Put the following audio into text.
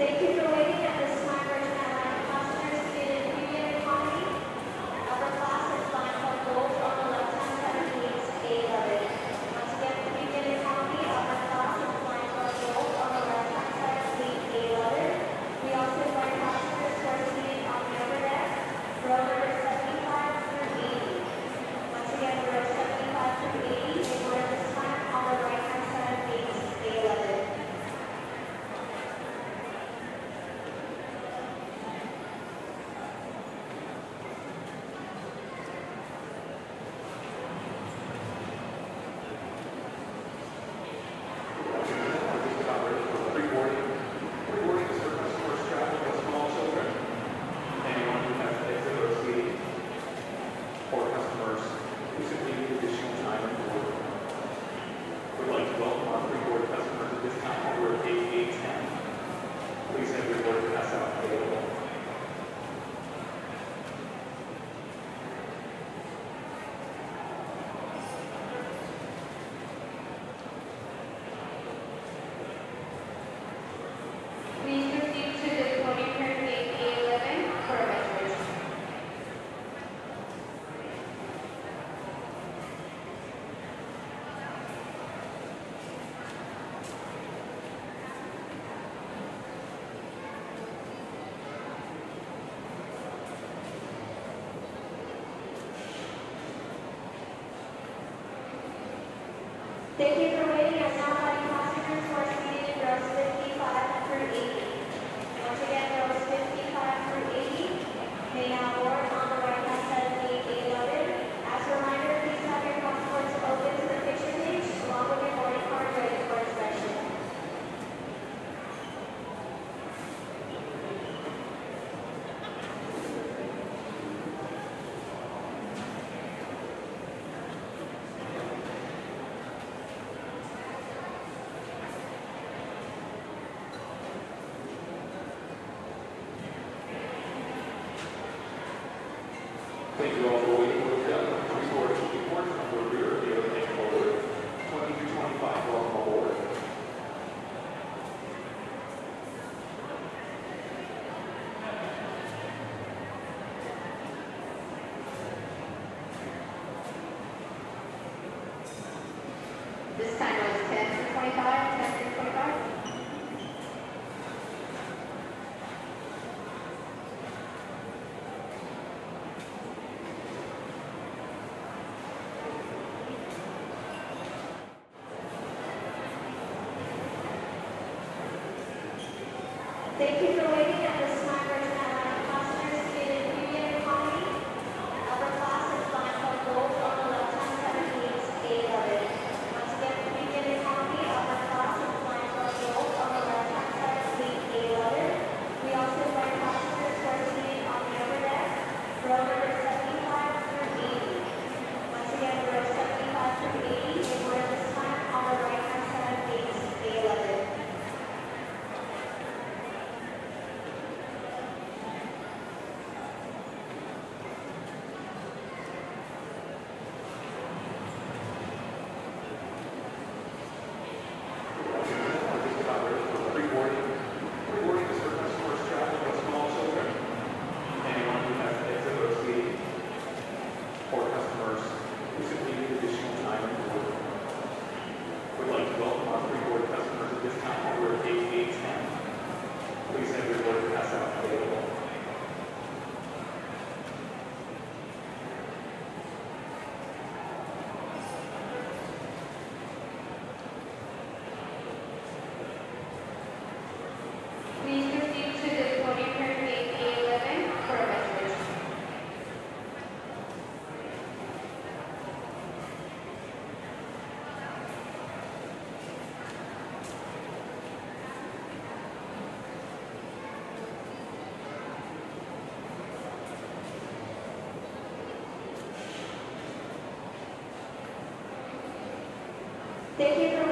Thank you for waiting at this time, Virgin Atlantic passengers seated in premium economy. Upper class is flying from Gold on the left-hand side of gate A11. Once again, premium economy, upper class is flying from Gold on the left-hand side of gate A11. We also invite passengers who are seated on the upper deck, row number 75 through 80. Once again, row 75 through 80, they board at this time on the right-hand side of gate A11. Please proceed to the boarding curtain gate A11 for a reservation. Thank you for waiting. I'm now inviting passengers who are seated in rows 55 through 80. Once again, rows 55 through 80 may now board on the right-hand side of gate A11. As a reminder, please have your passports open to the picture page along with your boarding card ready for inspection. Thank you all for waiting. Resort report number rear, the other name forward, 2225, welcome aboard. This time was 10 through 25, 10 through 25. Thank you for waiting at this time, Virgin Atlantic passengers seated in premium economy. Upper class is flying from Gold on the left-hand side of gate A11. Once again, premium economy, upper class is flying from Gold on the left-hand side of gate A11. We also invite passengers who are seated on the upper deck, row number 75 through 80. Once again, row 75 through 80, they board at this time on the right-hand side of gate A11. Please proceed to the boarding curtain gate A11 for a reservation. Thank you for